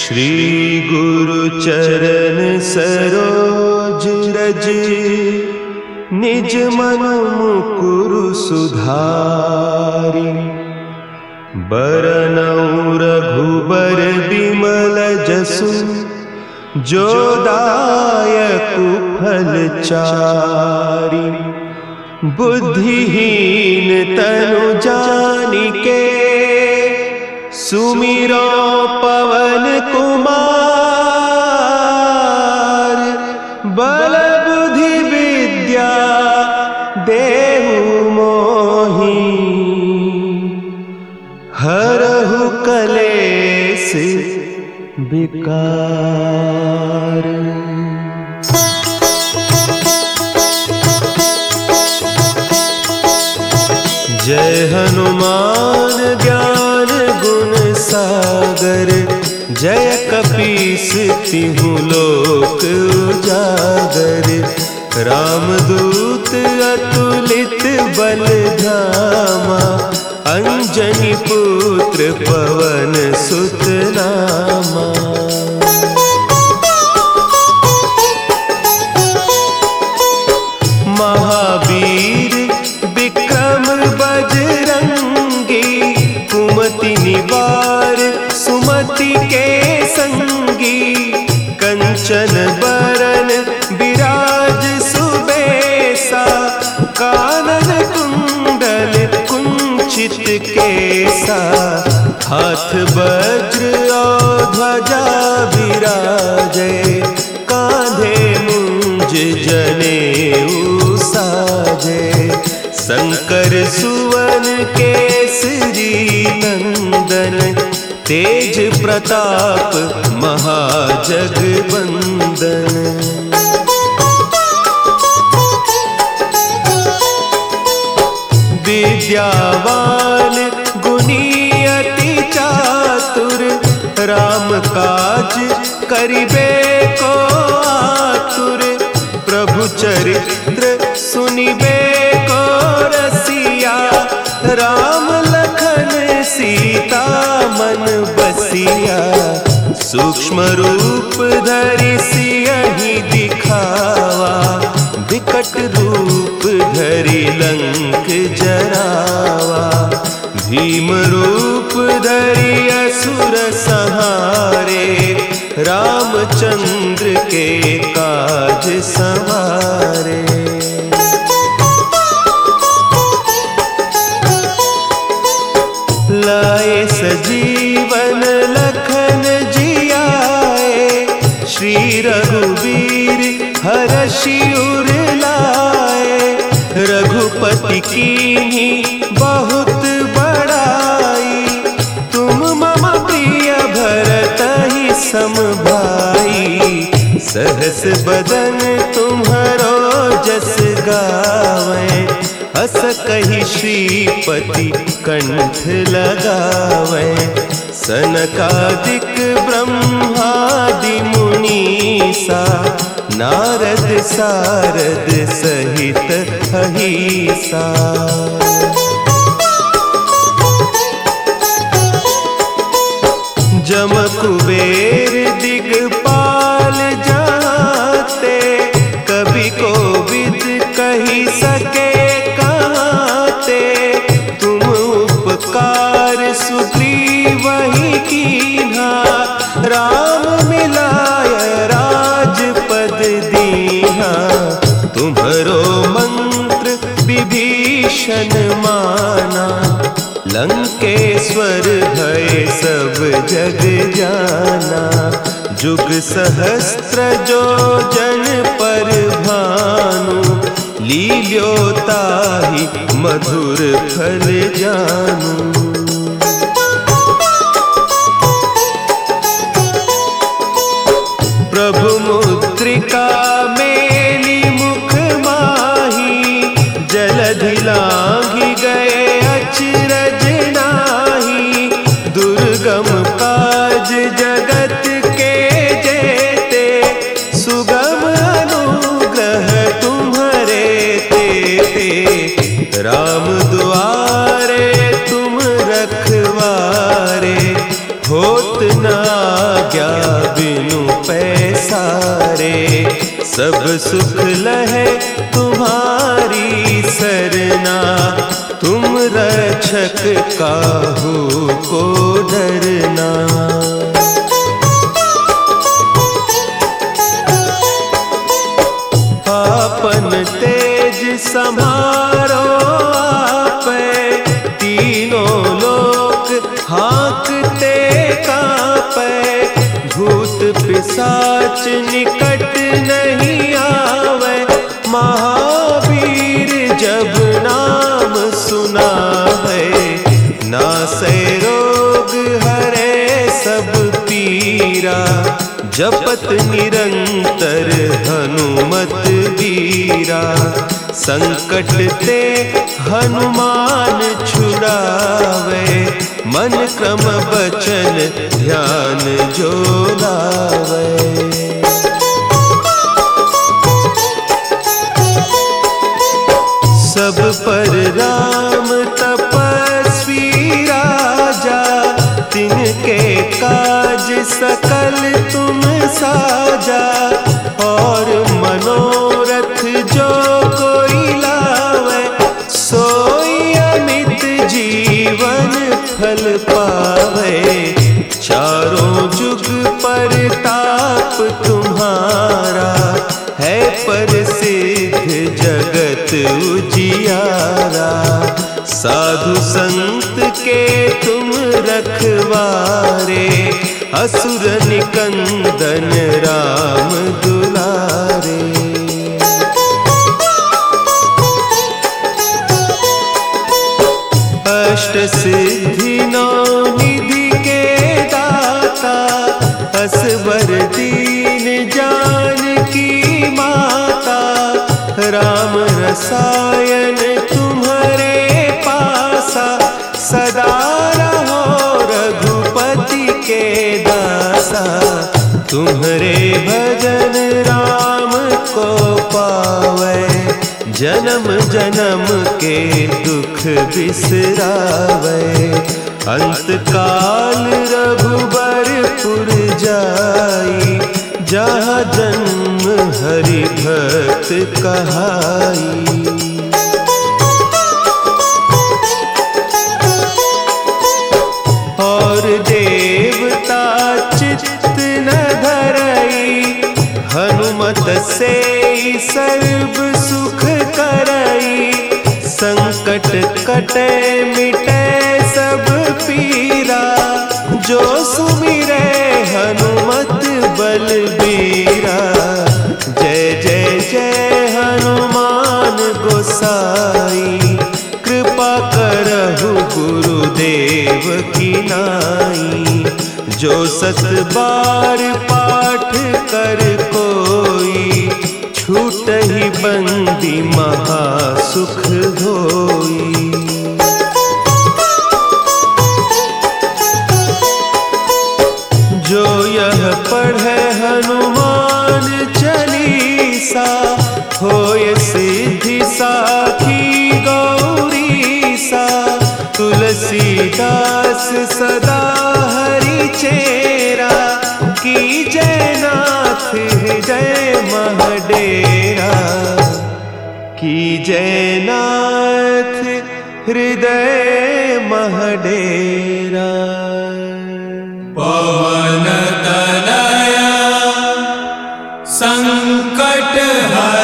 श्री गुरु चरण सरोज रज, निज मन मुकुरु सुधारि। बरनउँ रघुबर बिमल जसु, जो दायकु फल चारि। बुद्धिहीन तनु जानिके, सुमिरो पवन कुमार। बल बुद्धि विद्या देहु मोहि, हरहु कलेस विकार। जय हनुमान ज्ञान गुण सागर, जय कपीस तिहु लोक उजागर। रामदूत अतुलित बल धामा, अंजनी पुत्र पवन सुत नामा। महावीर विक्रम बजरंगी, कुमति निवार सुमति के संगी। कंचन बरन विराज सुबेसा, कानन कुंडल कुंचित केसा। हाथ वज्र और ध्वजा विराजे, कांधे मुंज जनेऊ साजे। शंकर सुवन केसरी नंदन, तेज प्रताप महाजगवंदन। विद्यावान गुणी अति चातुर, राम काज करिबे को आतुर। प्रभु चरित्र सुनिबे को रसिया, राम लखन सीता मन बसिया। सूक्ष्म रूप धरि सियहि दिखावा, विकट रूप धरि लंक जरावा। भीम रूप धरि असुर संहारे, रामचंद्र के काज संवारे। लाए सजीवन लखन जियाए, श्री रघुवीर हरषि उर लाए। रघुपति कीन्ही बहुत बड़ाई, तुम मम प्रिय भरतहि सम भाई। सहस बदन तुम्हरो जस गावें, हस कहि श्रीपति कंठ लगावें। सनकादिक ब्रह्मादि मुनीसा, नारद सारद सहित अहीसा। जम कुबेर दिगपाल जाते, कवि कोविद कहि सके कहते। तुम उपकार सुग्रीवहि कीन्हा, राम मिलाय राजपद दीन्हा। तुम्हरो मंत्र विभीषण माना, लंकेश्वर भय सब जग जाना। जुग सहस्त्र जो जन पर भानु, लील्यो ताहि मधुर फल जानू। प्रभु मुद्रिका मेली मुख माही, जलधि लांघि गए अचरज नाही। दुर्गम काज जगत के जेते, सुगम अनुग्रह तुम्हरे तेते। राम दुआरे तुम रखवारे, होत न आज्ञा सब सुख लहे तुम्हारी सरना, तुम रक्षक काहू को डरना। आपन तेज समारो आपे, तीनों लोक हाँकते कांपे। भूत पिशाच निकट नहीं आवे, महावीर जब नाम सुनावे। नासै रोग हरे सब पीरा, जपत निरंतर हनुमत वीरा। संकट ते हनुमान छुड़ावे, मन क्रम बचन ध्यान जो लावे। सब पर राम तपस्वी राजा, तिनके काज सकल तुम साजा। और मनोरथ जो कोई लावे, सोई अमित जीवन फल पावे। चारों जुग परताप तुम्हारा, है प्रसिद्ध जगत उजियारा। साधु संत के तुम रखवारे, असुर निकंदन राम दुलारे। अष्ट सिद्धि नौ निधि के दाता, असवर दीन जानकी माता। राम रसायन तुम्हारे पासा, सदा रहो रघुपति के दासा। तुम्हारे भजन राम को पावे, जन्म जन्म के दुख बिसरावे। अंत काल रघुबरपुर जाई, जहाँ जन्म हरि भक्त कहाई। और देवता चित्त न धरई, हनुमत से सर्व सुख करई। संकट कटे मिटे सब पीरा, जो सुमिरे हनुमत बलबीरा। जय जय जय हनुमान गोसाई, कृपा करहु गुरुदेव की नाई। जो सत बार पाठ कर कोई, छूटहि बंदी महासुख होई। जो यह पढ़े हनुमान चालीसा, होय सिद्धि साखी गौरीसा। तुलसीदास सदा हरि चेरा, की जयनाथ हृदय महडेरा। की जयनाथ हृदय महडेरा। पवन तनया संकट हर